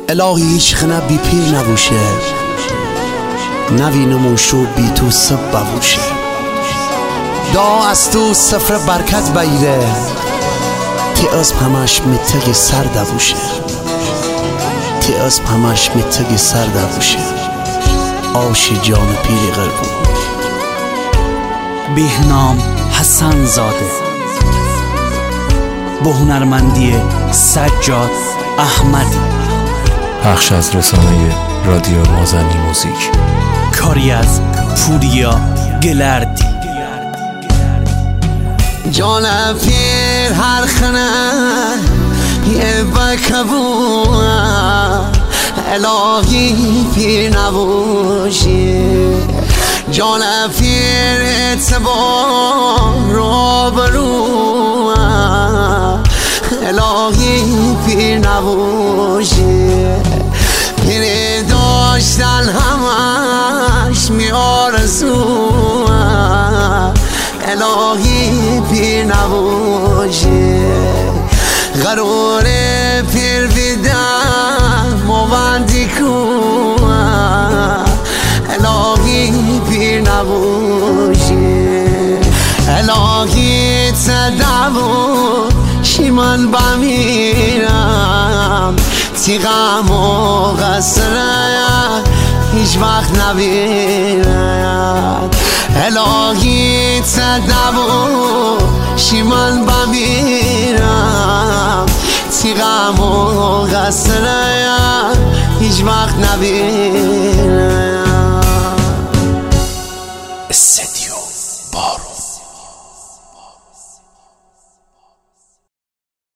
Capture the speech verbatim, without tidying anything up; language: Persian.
الهی هیچ خنه بی پیر نبوشه، نوینمون شو بی تو سب ببوشه. دا از تو سفر برکت بیره، تی از همش متگ سر دبوشه، تی از همش متگ سر دبوشه. آش جان پیر قربون. بهنام حسن زاده، با هنرمندی سجاد احمدی، پخش از رسانه رادیو مازنی موزیک، کاری از پوریا گلردی. جان پیر هر خنه یه بکبون، الهی پیر نبوشی. جان پیر اعتبار رو برو، الهی پیر نبوشی. پیر داشتن همش میارزو، الهی پیر نبوشی. قرار پیر بیدم موندی کن، الهی پیر نبوشی. الهی تدبو شیمان بمیرم، تی غم و غصره هیچ وقت نبیرم. الهی تدبو شیمان بمیرم، تی غم و غصره